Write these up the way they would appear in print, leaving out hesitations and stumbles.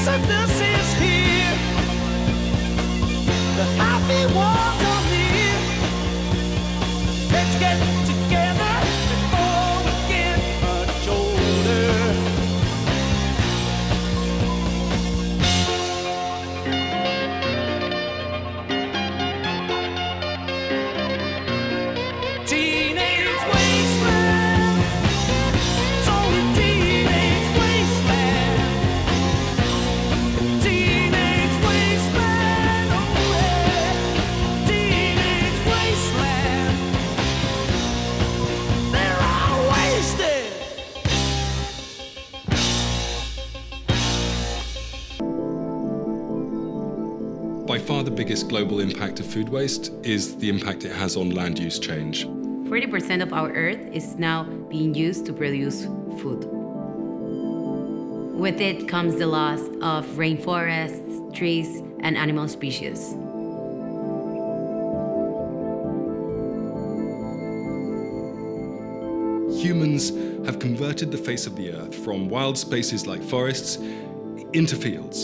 Exodus is here. The happy ones are near. Let's get together before we get much older. Teenage wasteland. It's only teenage wasteland. Teenage wasteland. Oh yeah. Teenage wasteland. They're all wasted. By far the biggest global impact of food waste is the impact it has on land use change. 40% of our Earth is now being used to produce food. With it comes the loss of rainforests, trees, and animal species. Humans have converted the face of the Earth from wild spaces like forests into fields.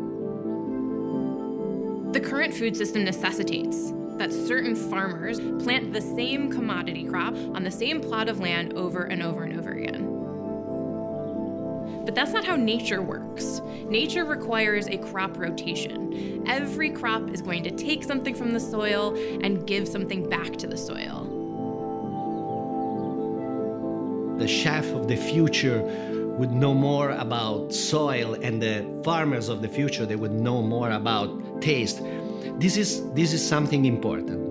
The current food system necessitates that certain farmers plant the same commodity crop on the same plot of land over and over and over again. But that's not how nature works. Nature requires a crop rotation. Every crop is going to take something from the soil and give something back to the soil. The chef of the future would know more about soil, and the farmers of the future, they would know more about taste. This is something important.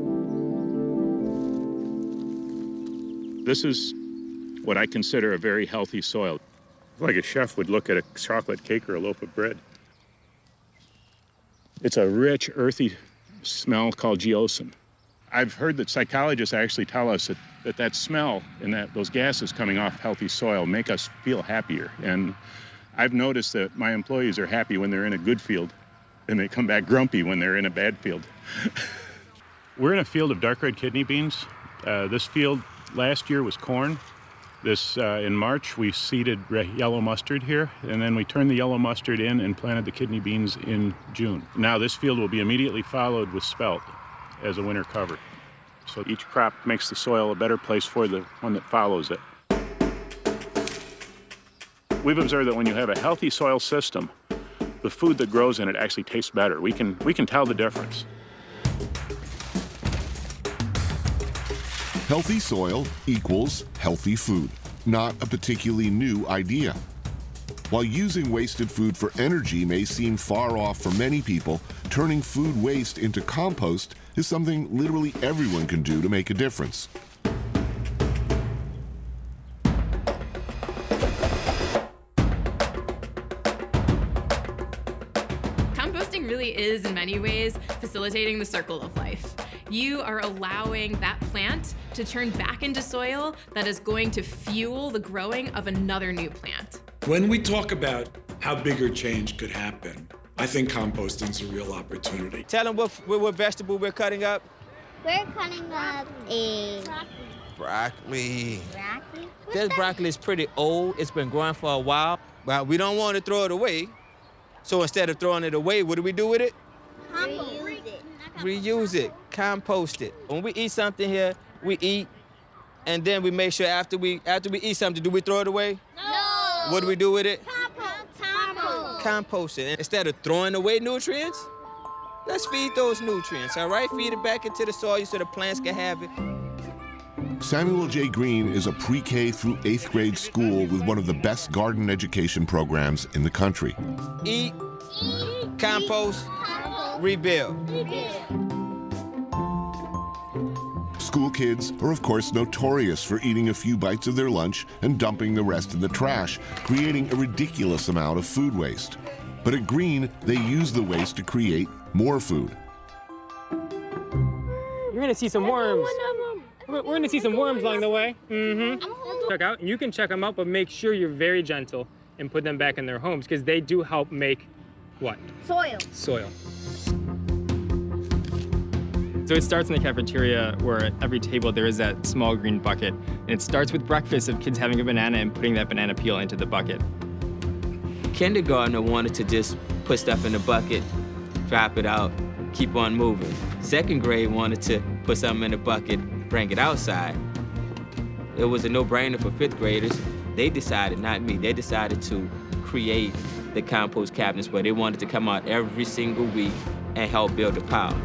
This is what I consider a very healthy soil. Like a chef would look at a chocolate cake or a loaf of bread. It's a rich, earthy smell called geosin. I've heard that psychologists actually tell us that smell and those gases coming off healthy soil make us feel happier. And I've noticed that my employees are happy when they're in a good field, and they come back grumpy when they're in a bad field. We're in a field of dark red kidney beans. This field last year was corn. In March, we seeded yellow mustard here, and then we turned the yellow mustard in and planted the kidney beans in June. Now this field will be immediately followed with spelt as a winter cover. So each crop makes the soil a better place for the one that follows it. We've observed that when you have a healthy soil system, the food that grows in it actually tastes better. We can tell the difference. Healthy soil equals healthy food, not a particularly new idea. While using wasted food for energy may seem far off for many people, turning food waste into compost is something literally everyone can do to make a difference. Composting really is, in many ways, facilitating the circle of life. You are allowing that plant to turn back into soil that is going to fuel the growing of another new plant. When we talk about how bigger change could happen, I think composting's a real opportunity. Tell them what vegetable we're cutting up. We're cutting up a Broccoli. broccoli. This broccoli is pretty old. It's been growing for a while, but we don't want to throw it away. So instead of throwing it away, what do we do with it? Reuse it. Reuse it, compost it. When we eat something here, we eat, and then we make sure after we eat something, do we throw it away? No. What do we do with it? Compost. Compost it. And instead of throwing away nutrients, let's feed those nutrients, all right? Feed it back into the soil so the plants can have it. Samuel J. Green is a pre-K through 8th grade school with one of the best garden education programs in the country. Eat, compost, rebuild. School kids are, of course, notorious for eating a few bites of their lunch and dumping the rest in the trash, creating a ridiculous amount of food waste. But at Green, they use the waste to create more food. You're gonna see some worms. We're gonna see some worms along the way. Check out, and you can check them out, but make sure you're very gentle and put them back in their homes, because they do help make what? Soil. Soil. So it starts in the cafeteria, where at every table there is that small green bucket. And it starts with breakfast of kids having a banana and putting that banana peel into the bucket. kindergartner wanted to just put stuff in the bucket, drop it out, keep on moving. Second grade wanted to put something in the bucket, bring it outside. It was a no-brainer for fifth graders. They decided, not me, they decided to create the compost cabinets where they wanted to come out every single week and help build a pile.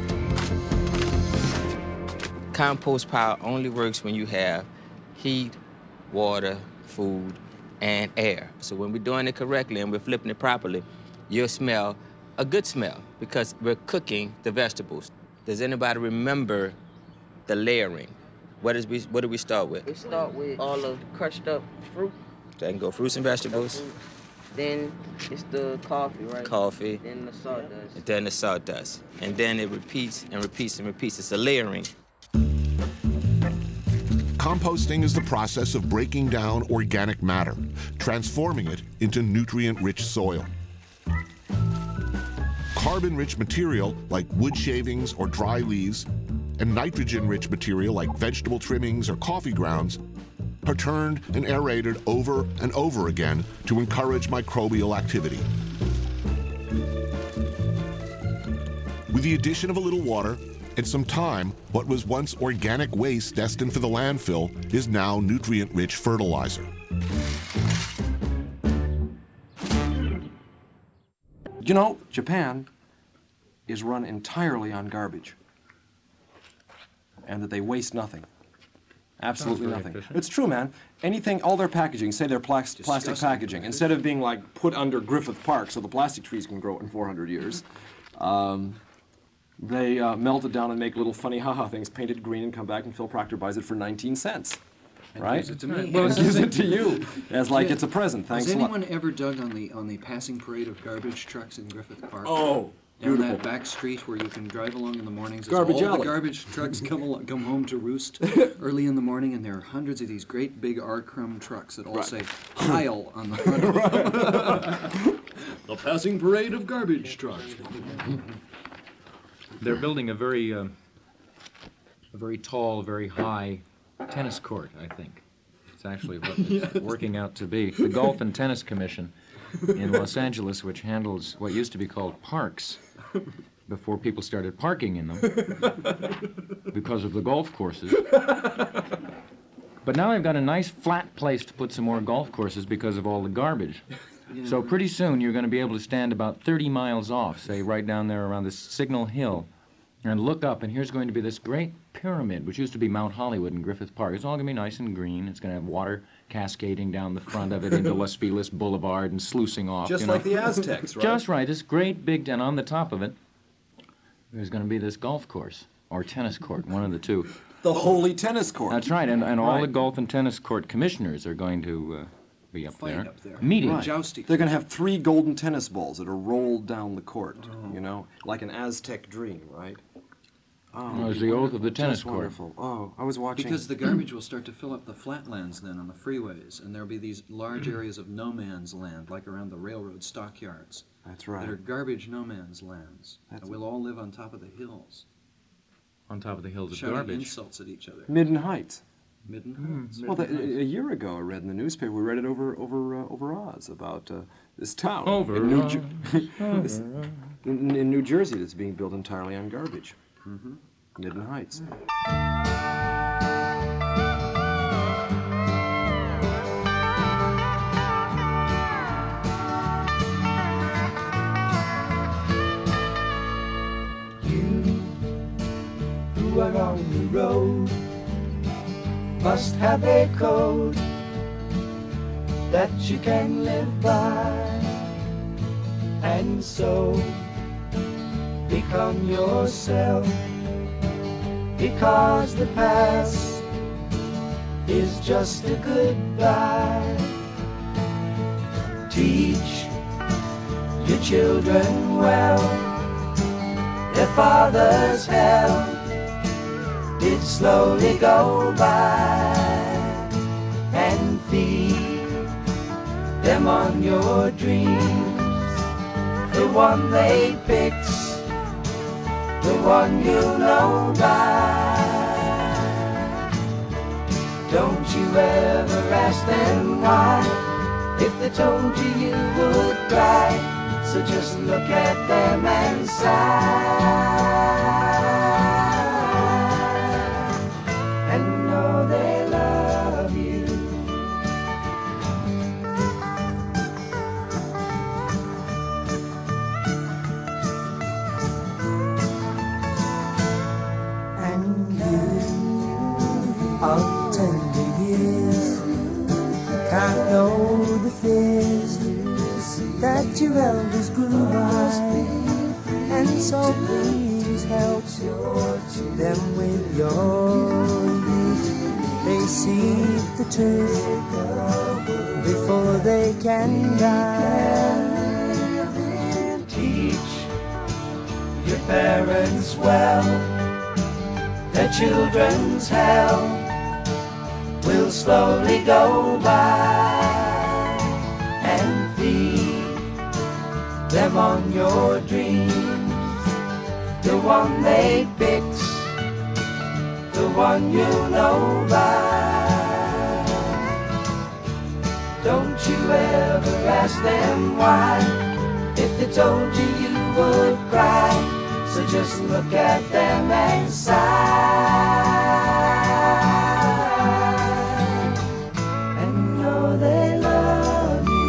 Compost pile only works when you have heat, water, food, and air. So when we're doing it correctly and we're flipping it properly, you'll smell a good smell because we're cooking the vegetables. Does anybody remember the layering? What do we start with? We start with all of the crushed up fruit. That can go fruits and vegetables. Then it's the coffee, right? Coffee. Then the sawdust. And then the sawdust. And then it repeats and repeats and repeats. It's a layering. Composting is the process of breaking down organic matter, transforming it into nutrient-rich soil. Carbon-rich material like wood shavings or dry leaves, and nitrogen-rich material like vegetable trimmings or coffee grounds are turned and aerated over and over again to encourage microbial activity. With the addition of a little water and some time, what was once organic waste destined for the landfill is now nutrient-rich fertilizer. You know, Japan is run entirely on garbage, and that they waste nothing. Absolutely nothing. efficient. It's true, man. Anything, all their packaging, say their plastic packaging, instead of being like put under Griffith Park so the plastic trees can grow in 400 years, they melt it down and make little funny haha things painted green and come back and Phil Proctor buys it for 19 cents. And right? gives it to me. Well, it gives it to you as like it's a present. Thanks Has a lot. anyone ever dug on the passing parade of garbage trucks in Griffith Park? Oh, down beautiful. that back street where you can drive along in the mornings. As Garbage all alley. the garbage trucks come home to roost early in the morning, and there are hundreds of these great big R-Crumb trucks that all Right. say "Pile" on the front of them. The passing parade of garbage trucks. They're building a very tall, very high tennis court, I think. It's actually what it's working out to be. The Golf and Tennis Commission in Los Angeles, which handles what used to be called parks before people started parking in them because of the golf courses. But now they've got a nice flat place to put some more golf courses because of all the garbage. So pretty soon you're going to be able to stand about 30 miles off, say right down there around this Signal Hill, and look up, and here's going to be this great pyramid, which used to be Mount Hollywood in Griffith Park. It's all going to be nice and green. It's going to have water cascading down the front of it into Los Feliz Boulevard and sluicing off. Just you know. like the Aztecs, right? Just right. This great big, and on the top of it, there's going to be this golf course, or tennis court, one of the two. The holy tennis court. That's right, and all the Right. golf and tennis court commissioners are going to be up Fight there. up there. Meeting. Right. Jousting. They're going to have 3 golden tennis balls that are rolled down the court, you know, like an Aztec dream, right? Oh, it's the oath of the tennis Just court. wonderful. Oh, I was watching. Because the garbage will start to fill up the flatlands then on the freeways, and there'll be these large areas of no man's land, like around the railroad stockyards. That's right. That are garbage no man's lands. And we'll all live on top of the hills, On top of the hills of shouting garbage. insults at each other. Midden Heights. Midden Heights. Well, a year ago, I read in the newspaper. We read it over Oz about this town Over in New, Oz, this- in New Jersey that's being built entirely on garbage. Midden Heights. Who are on the road must have a code that you can live by, and so become yourself, because the past is just a goodbye. Teach your children well, their father's hell did slowly go by, and feed them on your dreams, the one they picked, the one you know by. Don't you ever ask them why if they told you you would cry. So just look at them and sigh, and know they love you. And you of tender years can't know the fears that your elders grew by, and so please help them with your youth. They see the truth before they can die. Teach your parents well, their children's hell will slowly go by, and feed them on your dreams, the one they picked, the one you know by. Don't you ever ask them why, if they told you you would cry. So just look at them and sigh, and know they love you.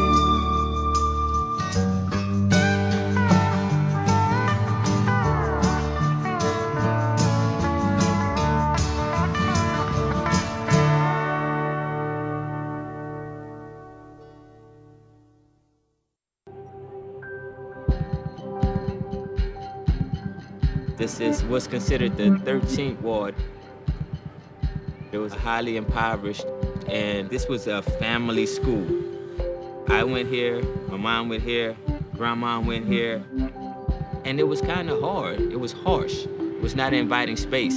This is what's considered the 13th ward. It was highly impoverished, and this was a family school. I went here, my mom went here, grandma went here, and it was kind of hard. It was harsh. It was not an inviting space.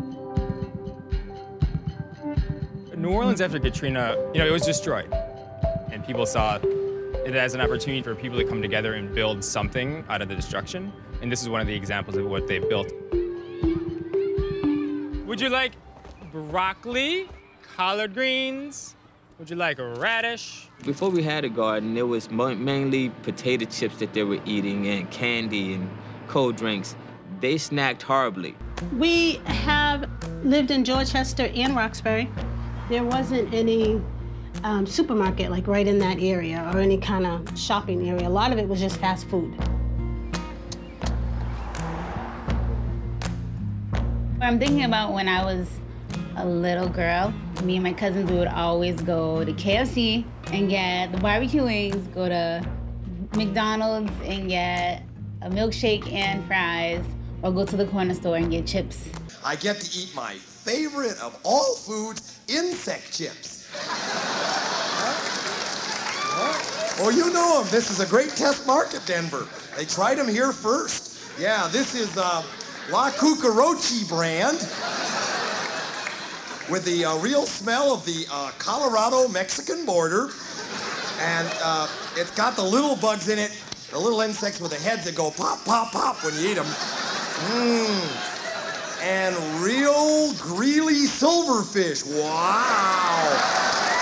New Orleans after Katrina, it was destroyed, and people saw it as an opportunity for people to come together and build something out of the destruction. And this is one of the examples of what they built. Would you like broccoli, collard greens? Would you like a radish? Before we had a garden, it was mainly potato chips that they were eating, and candy and cold drinks. They snacked horribly. We have lived in Dorchester and Roxbury. There wasn't any supermarket like right in that area or any kind of shopping area. A lot of it was just fast food. I'm thinking about when I was a little girl. Me and my cousins would always go to KFC and get the barbecue wings, go to McDonald's and get a milkshake and fries, or go to the corner store and get chips. I get to eat my favorite of all foods, insect chips. Oh, you know them. This is a great test market, Denver. They tried them here first. Yeah, this is La Cucarachi brand with the real smell of the Colorado-Mexican border. And it's got the little bugs in it, the little insects with the heads that go pop, pop, pop when you eat them. And real greely silverfish. Wow.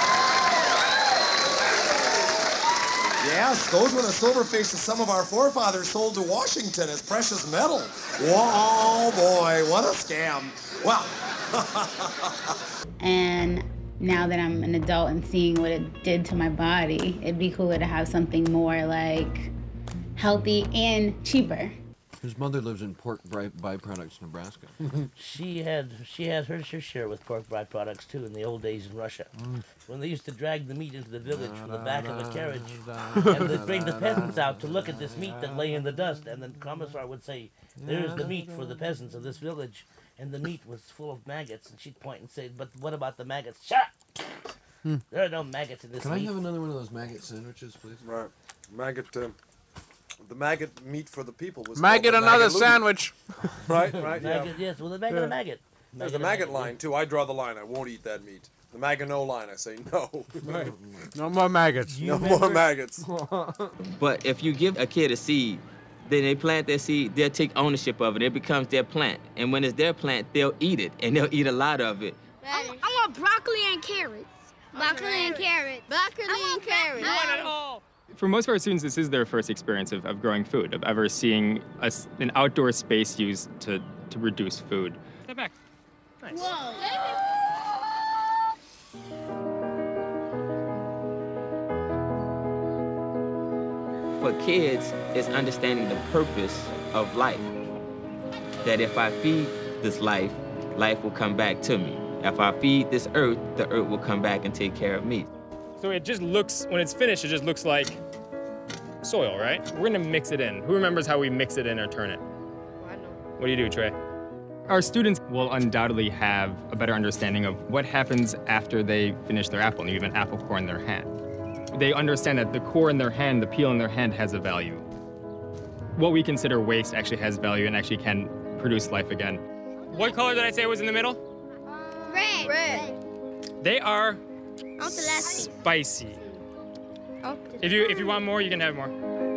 Yes, those were the silverfish that some of our forefathers sold to Washington as precious metal. Whoa, boy, what a scam. Well. And now that I'm an adult and seeing what it did to my body, it'd be cooler to have something more like healthy and cheaper. His mother lives in pork byproducts, Nebraska. She had her share with pork byproducts too in the old days in Russia, when they used to drag the meat into the village from the back of a carriage, and they'd bring the peasants out to look at this meat that lay in the dust, and then Commissar would say, "There's the meat for the peasants of this village," and the meat was full of maggots, and she'd point and say, "But what about the maggots?" Shut up! There are no maggots in this meat. Can I have another one of those maggot sandwiches, please? Right, maggot. The maggot meat for the people was maggot another maggot sandwich. Right, Maggot, yeah. yes, well, the maggot a maggot. There's the maggot line, too. I draw the line. I won't eat that meat. The maggot-no line, I say no. Right. No more maggots. No more maggots. But if you give a kid a seed, then they plant their seed, they'll take ownership of it. It becomes their plant. And when it's their plant, they'll eat it, and they'll eat a lot of it. I want broccoli and carrots. Broccoli and carrots. Broccoli and carrots. You want it all. For most of our students, this is their first experience of growing food, of ever seeing an outdoor space used to produce food. Step back. Nice. Whoa. For kids, it's understanding the purpose of life. That if I feed this life, life will come back to me. If I feed this earth, the earth will come back and take care of me. So it just looks, when it's finished, it just looks like soil, right? We're gonna mix it in. Who remembers how we mix it in or turn it? I know. What do you do, Trey? Our students will undoubtedly have a better understanding of what happens after they finish their apple and you have an apple core in their hand. They understand that the core in their hand, the peel in their hand has a value. What we consider waste actually has value and actually can produce life again. What color did I say was in the middle? Red. Red. They are spicy. If you want more, you can have more.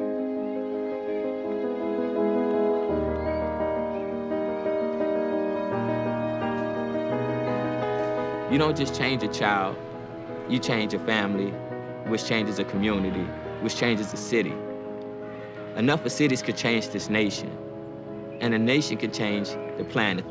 You don't just change a child, you change a family, which changes a community, which changes a city. Enough of cities could change this nation, and a nation could change the planet.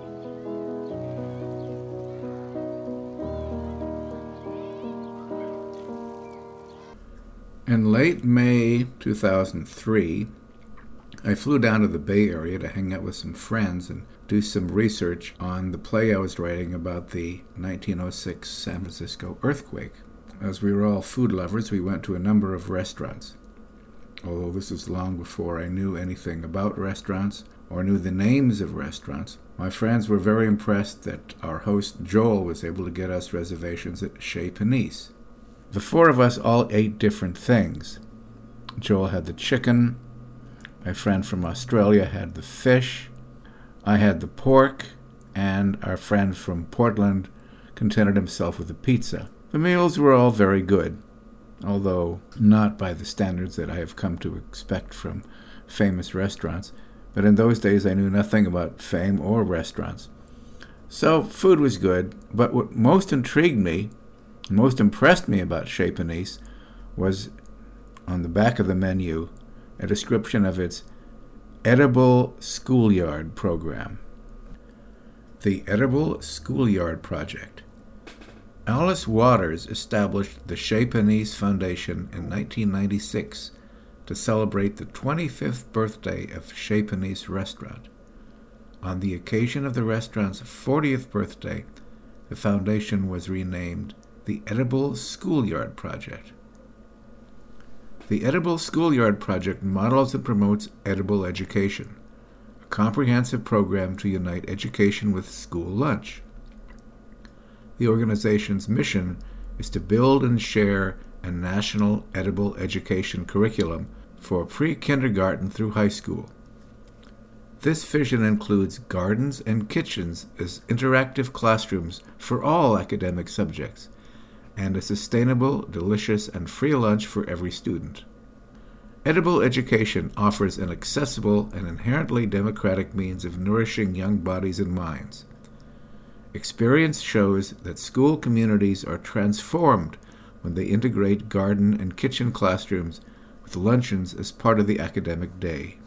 In late May 2003, I flew down to the Bay Area to hang out with some friends and do some research on the play I was writing about the 1906 San Francisco earthquake. As we were all food lovers, we went to a number of restaurants. Although this was long before I knew anything about restaurants or knew the names of restaurants, my friends were very impressed that our host Joel was able to get us reservations at Chez Panisse. The four of us all ate different things. Joel had the chicken, my friend from Australia had the fish, I had the pork, and our friend from Portland contented himself with a pizza. The meals were all very good, although not by the standards that I have come to expect from famous restaurants, but in those days I knew nothing about fame or restaurants. So food was good, but what most intrigued me, most impressed me about Chez Panisse was on the back of the menu a description of its Edible Schoolyard program. The Edible Schoolyard Project. Alice Waters established the Chez Panisse Foundation in 1996 to celebrate the 25th birthday of Chez Panisse Restaurant. On the occasion of the restaurant's 40th birthday, the foundation was renamed the Edible Schoolyard Project. The Edible Schoolyard Project models and promotes edible education, a comprehensive program to unite education with school lunch. The organization's mission is to build and share a national edible education curriculum for pre-kindergarten through high school. This vision includes gardens and kitchens as interactive classrooms for all academic subjects, and a sustainable, delicious, and free lunch for every student. Edible education offers an accessible and inherently democratic means of nourishing young bodies and minds. Experience shows that school communities are transformed when they integrate garden and kitchen classrooms with luncheons as part of the academic day.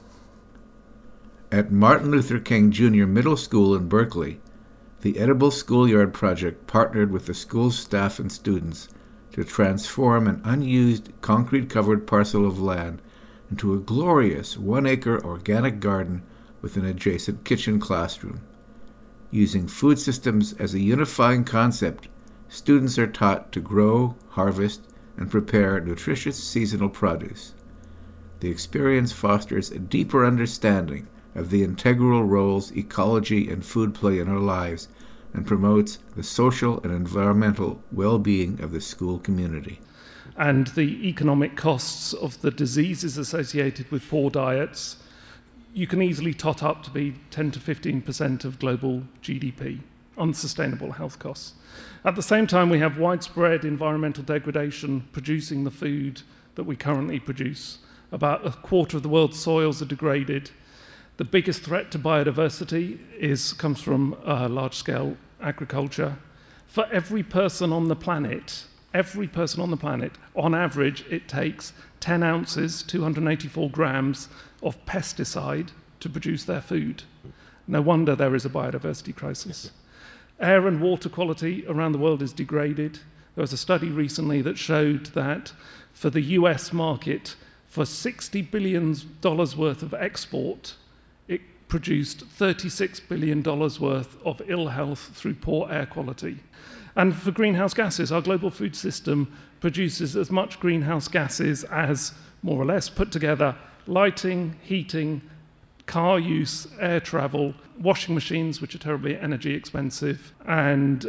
At Martin Luther King Jr. Middle School in Berkeley, the Edible Schoolyard Project partnered with the school's staff and students to transform an unused concrete-covered parcel of land into a glorious 1-acre organic garden with an adjacent kitchen classroom. Using food systems as a unifying concept, students are taught to grow, harvest, and prepare nutritious seasonal produce. The experience fosters a deeper understanding of the integral roles ecology and food play in our lives and promotes the social and environmental well-being of the school community. And the economic costs of the diseases associated with poor diets, you can easily tot up to be 10 to 15% of global GDP, unsustainable health costs. At the same time, we have widespread environmental degradation producing the food that we currently produce. About a quarter of the world's soils are degraded. The biggest threat to biodiversity comes from large-scale agriculture. For every person on the planet, Every person on the planet, on average, it takes 10 ounces, 284 grams of pesticide to produce their food. No wonder there is a biodiversity crisis. Air and water quality around the world is degraded. There was a study recently that showed that for the US market, for $60 billion worth of export, it produced $36 billion worth of ill health through poor air quality. And for greenhouse gases, our global food system produces as much greenhouse gases as, more or less, put together lighting, heating, car use, air travel, washing machines, which are terribly energy expensive, and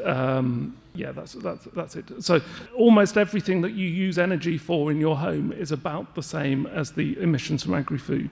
that's it. So almost everything that you use energy for in your home is about the same as the emissions from agri-food.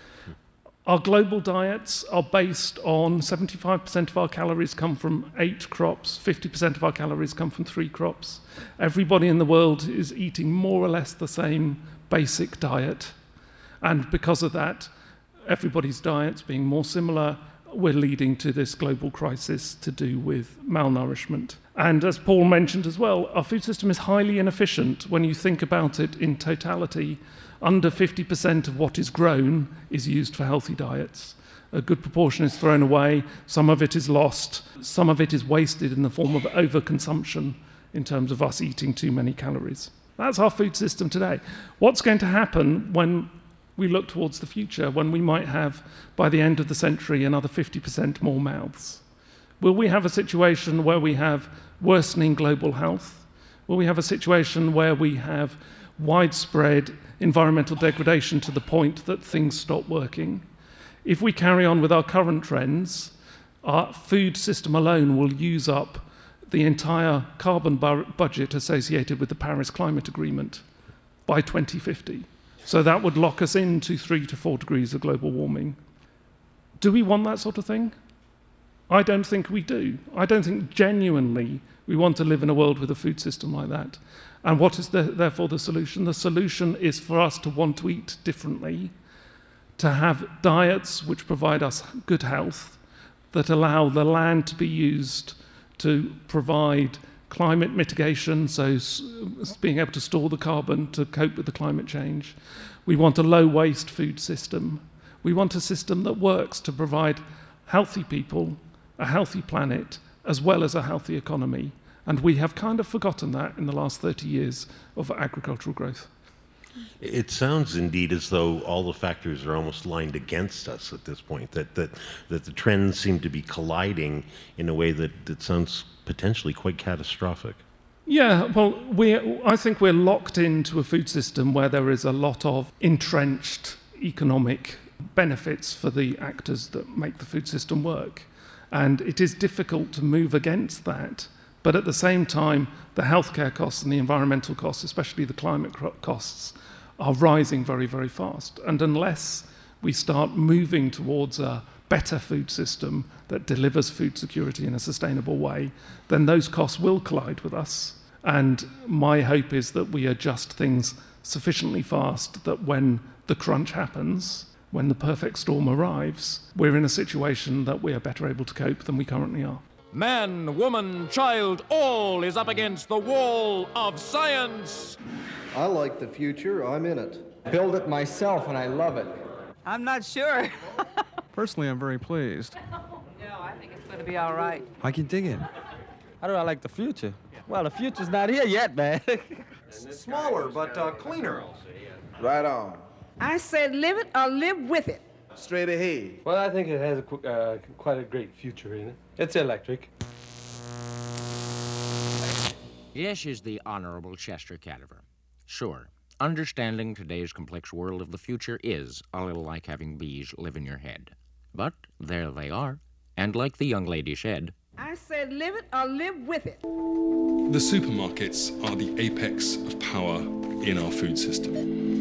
Our global diets are based on 75% of our calories come from 8 crops, 50% of our calories come from 3 crops. Everybody in the world is eating more or less the same basic diet. And because of that, everybody's diets being more similar, we're leading to this global crisis to do with malnourishment. And as Paul mentioned as well, our food system is highly inefficient when you think about it in totality. Under 50% of what is grown is used for healthy diets. A good proportion is thrown away, some of it is lost, some of it is wasted in the form of overconsumption in terms of us eating too many calories. That's our food system today. What's going to happen when we look towards the future, when we might have, by the end of the century, another 50% more mouths? Will we have a situation where we have worsening global health? Will we have a situation where we have widespread environmental degradation to the point that things stop working? If we carry on with our current trends, our food system alone will use up the entire carbon budget associated with the Paris Climate Agreement by 2050. So that would lock us into 3 to 4 degrees of global warming. Do we want that sort of thing? I don't think we do. I don't think genuinely we want to live in a world with a food system like that. And what is therefore the solution? The solution is for us to want to eat differently, to have diets which provide us good health, that allow the land to be used to provide climate mitigation, so being able to store the carbon to cope with the climate change. We want a low-waste food system. We want a system that works to provide healthy people, a healthy planet, as well as a healthy economy. And we have kind of forgotten that in the last 30 years of agricultural growth. It sounds indeed as though all the factors are almost lined against us at this point, that the trends seem to be colliding in a way that sounds potentially quite catastrophic. Yeah, well, I think we're locked into a food system where there is a lot of entrenched economic benefits for the actors that make the food system work. And it is difficult to move against that. But at the same time, the healthcare costs and the environmental costs, especially the climate costs, are rising very, very fast. And unless we start moving towards a better food system that delivers food security in a sustainable way, then those costs will collide with us. And my hope is that we adjust things sufficiently fast that when the crunch happens, when the perfect storm arrives, we're in a situation that we are better able to cope than we currently are. Man, woman, child, all is up against the wall of science. I like the future. I'm in it. Build it myself, and I love it. I'm not sure. Personally, I'm very pleased. No, I think it's going to be all right. I can dig in. How do I like the future? Well, the future's not here yet, man. Smaller, but cleaner. Right on. I said live it or live with it. Straight ahead. Well, I think it has quite a great future in it. It's electric. Yes, is the Honorable Chester Cadaver. Sure, understanding today's complex world of the future is a little like having bees live in your head. But there they are. And like the young lady said, I said live it or live with it. The supermarkets are the apex of power in our food system.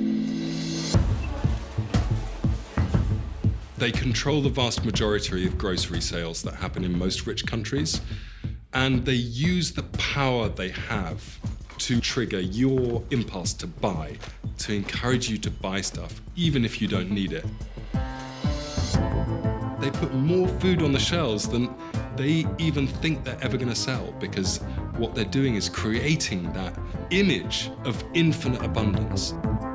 They control the vast majority of grocery sales that happen in most rich countries, and they use the power they have to trigger your impulse to buy, to encourage you to buy stuff, even if you don't need it. They put more food on the shelves than they even think they're ever going to sell, because what they're doing is creating that image of infinite abundance.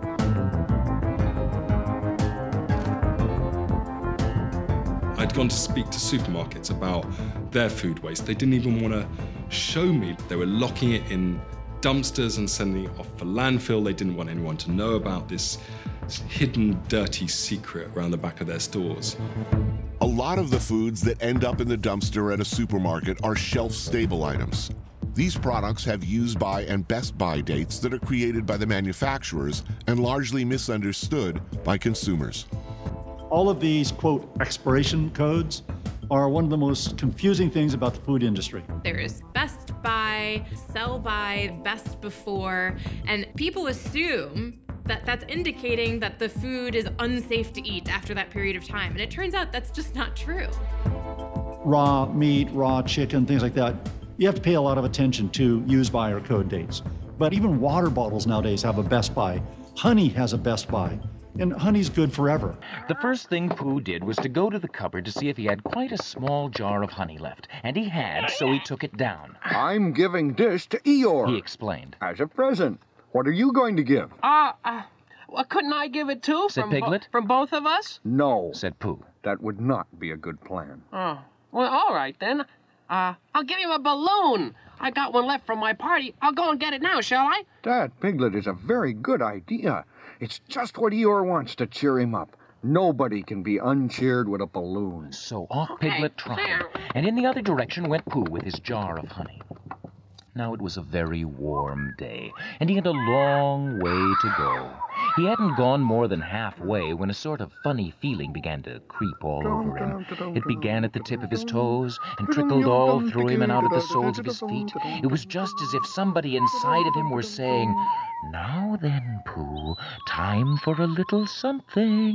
I'd gone to speak to supermarkets about their food waste. They didn't even want to show me. They were locking it in dumpsters and sending it off for landfill. They didn't want anyone to know about this hidden, dirty secret around the back of their stores. A lot of the foods that end up in the dumpster at a supermarket are shelf-stable items. These products have use-by and best-by dates that are created by the manufacturers and largely misunderstood by consumers. All of these, quote, expiration codes are one of the most confusing things about the food industry. There's best by, sell by, best before, and people assume that that's indicating that the food is unsafe to eat after that period of time. And it turns out that's just not true. Raw meat, raw chicken, things like that, you have to pay a lot of attention to use by or code dates. But even water bottles nowadays have a best by. Honey has a best by. And honey's good forever. The first thing Pooh did was to go to the cupboard to see if he had quite a small jar of honey left. And he had, so he took it down. I'm giving this to Eeyore, he explained. As a present. What are you going to give? Well, couldn't I give it too? Said Piglet. From both of us? No, said Pooh. That would not be a good plan. Oh, well, all right then. I'll give you a balloon. I got one left from my party. I'll go and get it now, shall I? That Piglet is a very good idea. It's just what Eeyore wants to cheer him up. Nobody can be uncheered with a balloon. So off Piglet trotted, and in the other direction went Pooh with his jar of honey. Now it was a very warm day, and he had a long way to go. He hadn't gone more than halfway when a sort of funny feeling began to creep all over him. It began at the tip of his toes and trickled all through him and out of the soles of his feet. It was just as if somebody inside of him were saying, "Now then, Pooh, time for a little something."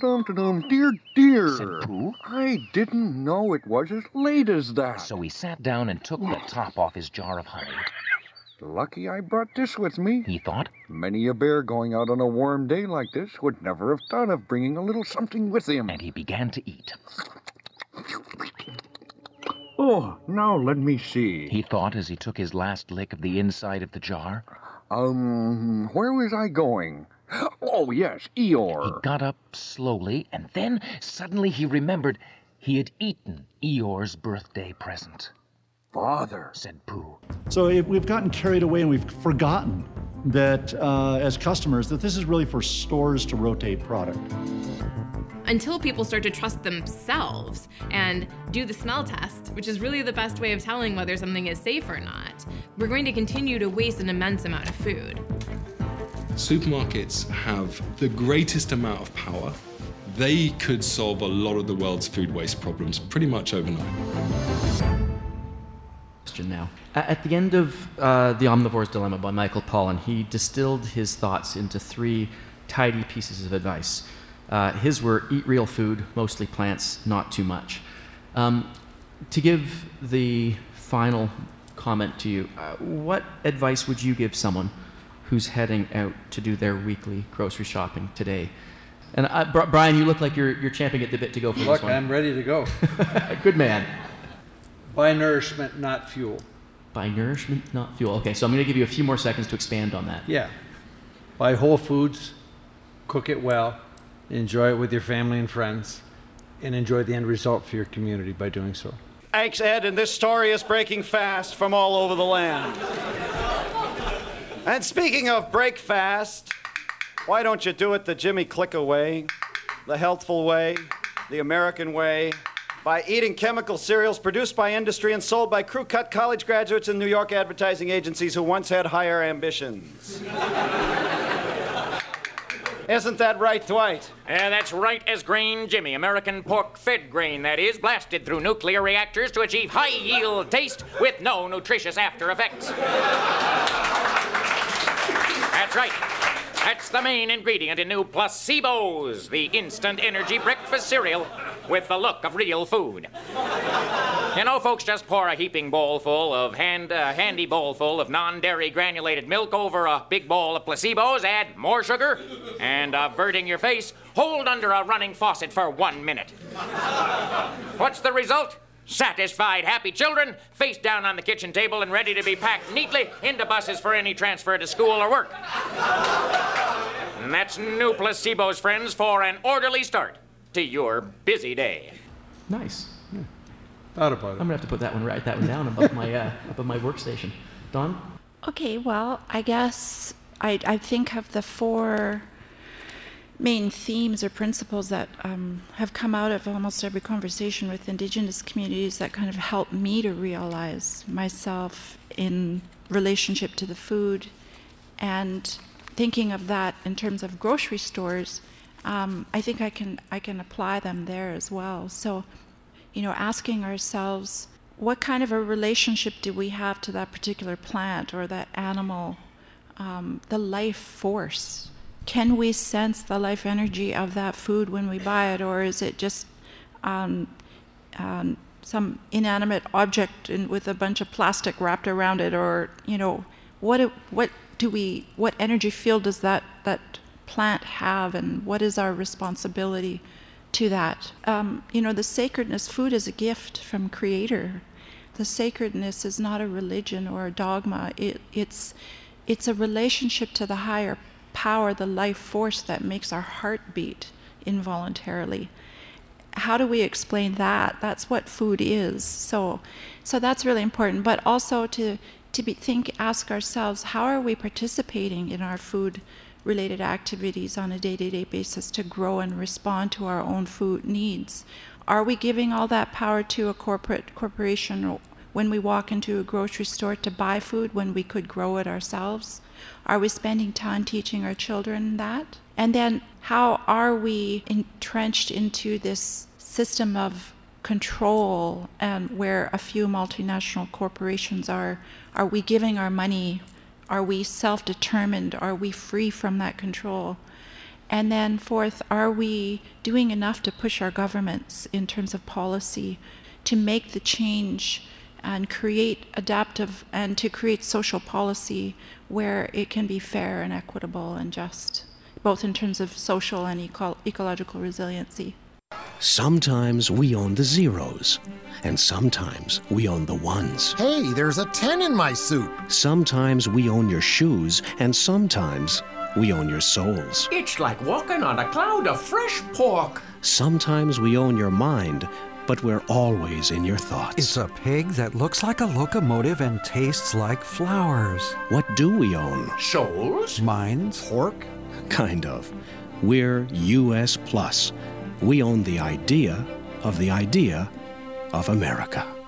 Dear, said Pooh. I didn't know it was as late as that. So he sat down and took the top off his jar of honey. Lucky I brought this with me, he thought. Many a bear going out on a warm day like this would never have thought of bringing a little something with him. And he began to eat. Oh, now let me see, he thought as he took his last lick of the inside of the jar. Where was I going? Oh, yes, Eeyore. He got up slowly, and then suddenly he remembered he had eaten Eeyore's birthday present. Father, said Pooh. So we've gotten carried away and we've forgotten that, as customers, that this is really for stores to rotate product. Until people start to trust themselves and do the smell test, which is really the best way of telling whether something is safe or not, we're going to continue to waste an immense amount of food. Supermarkets have the greatest amount of power. They could solve a lot of the world's food waste problems pretty much overnight. Now, at the end of The Omnivore's Dilemma by Michael Pollan, he distilled his thoughts into 3 tidy pieces of advice. His were eat real food, mostly plants, not too much. To give the final comment to you, what advice would you give someone who's heading out to do their weekly grocery shopping today? And Brian, you look like you're champing at the bit to go for this one. I'm ready to go. Good man. Buy nourishment, not fuel. Buy nourishment, not fuel. Okay, so I'm going to give you a few more seconds to expand on that. Yeah. Buy whole foods, cook it well, enjoy it with your family and friends, and enjoy the end result for your community by doing so. Thanks, Ed, and this story is breaking fast from all over the land. And speaking of break fast, why don't you do it the Jimmy Clicker way, the healthful way, the American way, by eating chemical cereals produced by industry and sold by crew-cut college graduates in New York advertising agencies who once had higher ambitions. Isn't that right, Dwight? That's right as grain, Jimmy. American pork fed grain, that is, blasted through nuclear reactors to achieve high-yield taste with no nutritious after effects. That's right. That's the main ingredient in new Placebos, the instant energy breakfast cereal with the look of real food. You know, folks, just pour a heaping bowlful of handy bowlful of non-dairy granulated milk over a big bowl of Placebos, add more sugar, and averting your face, hold under a running faucet for 1 minute. What's the result? Satisfied, happy children, face down on the kitchen table and ready to be packed neatly into buses for any transfer to school or work. And that's new placebos, friends, for an orderly start to your busy day. Nice. Yeah. Thought about it. I'm gonna have to put that one, write that one down above my above my workstation. Dawn? Okay, well, I guess I think of the 4 main themes or principles that have come out of almost every conversation with Indigenous communities that kind of help me to realize myself in relationship to the food. And thinking of that in terms of grocery stores, I think I can apply them there as well. So, asking ourselves, what kind of a relationship do we have to that particular plant or that animal, the life force? Can we sense the life energy of that food when we buy it, or is it just some inanimate object with a bunch of plastic wrapped around it? Or what energy field does that plant have, and what is our responsibility to that? The sacredness, food is a gift from Creator. The sacredness is not a religion or a dogma. It's a relationship to the higher power, the life force that makes our heart beat involuntarily. How do we explain that? That's what food is. So that's really important. But also to ask ourselves, how are we participating in our food-related activities on a day-to-day basis to grow and respond to our own food needs? Are we giving all that power to a corporation when we walk into a grocery store to buy food when we could grow it ourselves? Are we spending time teaching our children that? And then how are we entrenched into this system of control and where a few multinational corporations are we giving our money? Are we self-determined? Are we free from that control? And then fourth, are we doing enough to push our governments in terms of policy to make the change and create adaptive and to create social policy where it can be fair and equitable and just, both in terms of social and ecological resiliency? Sometimes we own the zeros, and sometimes we own the ones. Hey, there's a 10 in my soup. Sometimes we own your shoes, and sometimes we own your souls. It's like walking on a cloud of fresh pork. Sometimes we own your mind, but we're always in your thoughts. It's a pig that looks like a locomotive and tastes like flowers. What do we own? Souls? Minds? Pork? Kind of. We're US Plus. We own the idea of America.